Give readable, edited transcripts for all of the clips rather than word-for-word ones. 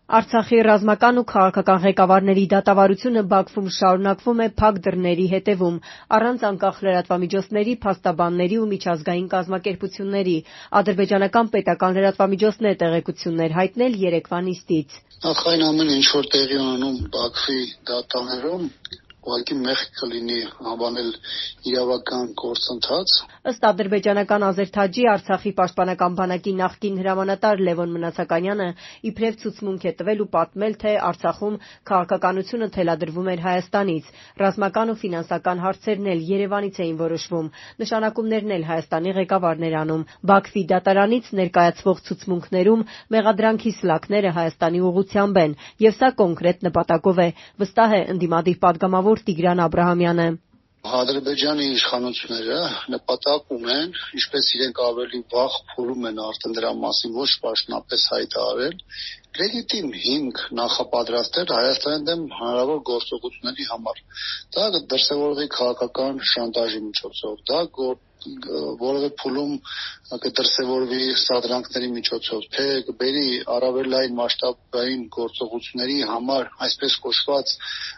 Արցախի ռազմական ու քաղաքական ղեկավարների դատավարությունը Բաքվում շարունակվում է փակ դռների հետևում, առանց անկախ լրատվամիջոցների, փաստաբանների ու միջազգային կազմակերպությունների։ Ադրբեջանական պետական լրատվամիջոցն է տեղեկություններ հայտնել երեկվա նիստից։ Նախ այն ամեն ինչ որ տեղի ունենում Բաքվի դատարաններում, ուղղակի մեղք կլինի անվանել իրավական գործընթաց։ Ըստ ադրբեջանական Ազերթաջի Արցախի պաշտպանական բանակի նախկին հրամանատար Լևոն Մնացականյանը իբրև ցուցմունք է տվել ու պատմել, թե Արցախում քաղաքականությունը թելադրվում էր Հայաստանից։ Ռազմական ու ֆինանսական հարցերն էլ Երևանից էին որոշվում, նշանակումներն էլ Հայաստանի ղեկավարն էր անում։ Բաքվի դատարանից ներկայացվող ցուցմունքներում մեղադրանքի սլաքները Հայաստանի ուղղությամբ են, եւ սա կոնկրետ նպատակով է, վստահ է ընդդիմադիր պատգամավոր Տիգրան Աբրահամյանը։ Ադրբեջանի իշխանությունները նպատակ ունեն, ինչպես իրենք ավելի վաղ փորում են արդեն դրա մասին ոչ պաշտոնապես հայտարարել, լեգիտիմ հիմք նախապատրաստել Հայաստանի դեմ հնարավոր գործողությունների համար։ Դա դրսևորվի քաղաքական շանտաժի միջոցով, դա որևէ փուլում կդրսևորվի սադրանքների միջոցով, թե կբերի առավել լայն մասշտաբային գործողությունների համար այսպես կոչված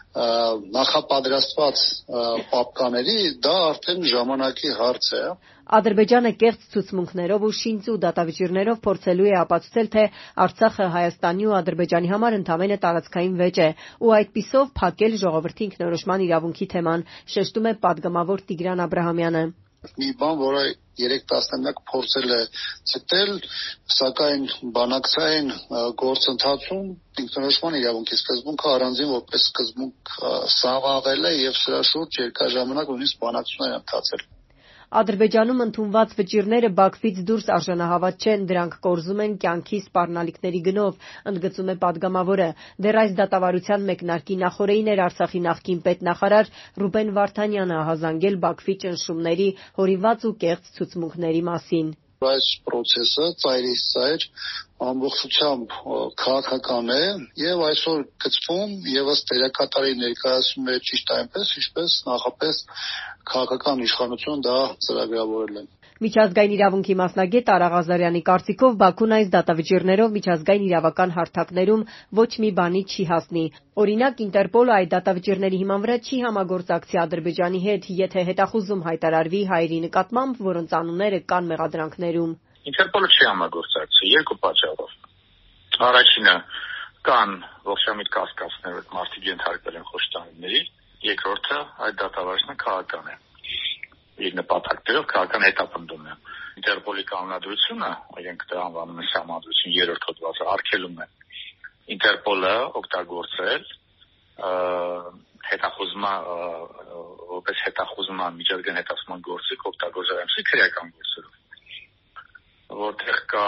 նախապատրաստված պապկաների, դա արդեն ժամանակի հարց է։ Ադրբեջանը կեղծ ցուցմունքներով ու շինծու դատավճիռներով փորձելու է ապացուցել, թե Արցախը Հայաստանի ու Ադրբեջանի համար ընդամենը տարածքային վեճ է ու այդպիսով փակել ժողովրդի ինքնորոշման իրավունքի թեման, շեշտում է պատգամավոր Տիգրան Աբրահամյանը։ Մի բան, որը 3 տասնամյակ փորձել է ցտել, սակայն բանակցային գործընթացում ինքնորոշման իրավունքի սկզբունքը առանձին որպես սկզբունք սավաղել է եւ սրա շուրջ երկար ժամանակ նույնիսկ բանակցություններ են ընթացել։ Ադրբեջանում ընդունված վճիռները Բաքվից դուրս արժանահավատ չեն, դրանք կորզում են կյանքի սպառնալիքների գնով, ընդգծում է պատգամավորը։ Դեռ այս դատավարության մեկնարկի նախօրեին էր Արցախի նախկին պետնախարար Ռուբեն Վարդանյանը ահազանգել Բաքվի ճնշումների, հորինված ու կեղծ ցուցմունքների մասին։ Այս process-ը ծայրից ծայր ամբողջությամբ քաղաքական է եւ այսօր գծվում եւս դերակատարի ներկայացում է ճիշտ այնպես, ինչպես նախապես քաղաքական իշխանությունը դա ծրագրավորել է։ Միջազգային իրավունքի մասնագետ Արա Ղազարյանի կարծիքով Բաքուն այս դատավճիռներով միջազգային իրավական հարթակներում ոչ մի բանի չի հասնի։ Օրինակ, Ինտերպոլը այդ դատավճիռների հիման վրա չի համագործակցի Ադրբեջանի հետ, եթե հետախուզում հայտարարվի հայերի նկատմամբ, որոնց անունները կան մեղադրանքներում։ Ինտերպոլը չի համագործակցի երկու պատճառով։ Առաջինը, կան ողջամիտ կասկածներ, որ մարդիկ ենթարկվել են խոշտանգումների, երկրորդը, այդ դատավարությունը քաղաքական է։ Իր նպատակներով քաղաքական հետապնդում է։ Ինտերպոլի կանոնադրությունը, իրենք դա անվանում են սահմանադրություն 3-րդ հոդվածը, արգելում է Ինտերպոլը օգտագործել հետախուզման որպես հետախուզման միջազգային հետախուզման գործիք օգտագործել այնպիսի քրեական գործերով, որտեղ կա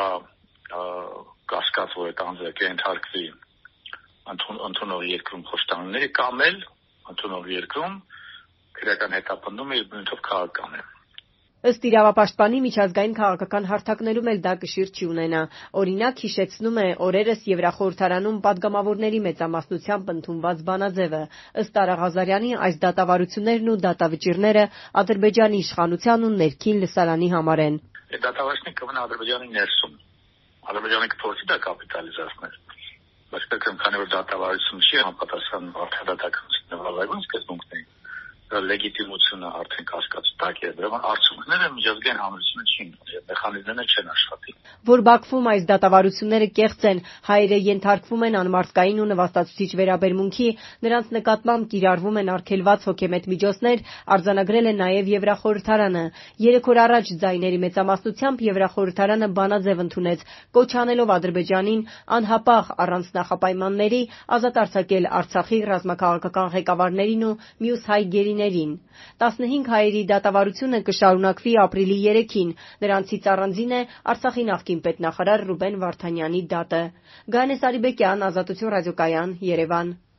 կասկած, որ այդ անձը կենթարկվի ընդունող երկրում խոշտանգումների կամ էլ ընդունող երկրում քրեական հետապնդումը իր բնույթով քաղաքական է։ Ըստ իրավապաշտպանի միջազգային քաղաքական հարթակներում էլ դա կշիռ չի ունենա։ Օրինակ, հիշեցնում է օրերս Եվրախորհրդարանում պատգամավորների մեծամասնությամբ ընդունված բանաձևը։ Ըստ Արա Ղազարյանի, այս դատավարություններն ու դատավճիռները Ադրբեջանի իշխանության ու ներքին լսարանի համար են։ Դատավարությունը կմնա Ադրբեջանի ներսում։ Ադրբեջանը կփորձի դա կապիտալիզացնել, բայց քանի որ դատավարությունը չի համապատասխանում արդարադատականության նվազագույն սկզբունքներին, լեգիտիմությունը արդեն կասկածի տակ է դրական, արդյունքները միջազգային հանրությունը չի եւ մեխանիզմները չեն աշխատի։ Որ Բաքվում այս դատավարությունները կեղծ են, հայերը ենթարկվում են անմարդկային ու նվաստացուցիչ վերաբերմունքի, նրանց նկատմամբ կիրառվում են արգելված հոգեմետ միջոցներ, արձանագրել է նաեւ Եվրախորհրդարանը։ 3 օր առաջ ձայների մեծամասնությամբ Եվրախորհրդարանը բանաձև ընդունեց, կոչ անելով Ադրբեջանին անհապաղ առանց նախապայմանների ազատ արձակել Արցախի ռազմաքաղաքական ղեկավարներին ու մյուս հայ գերիներին։ 15 հայերի դատավարությունը կշարունակվի ապրիլի 3-ին, նրանցից առանձին է Արցախի նախկին պետնախարար Ռուբեն Վարդանյանի դատը։ Գայանե Սարիբեկյան, Ազատություն ռադիոկայան, Երևան։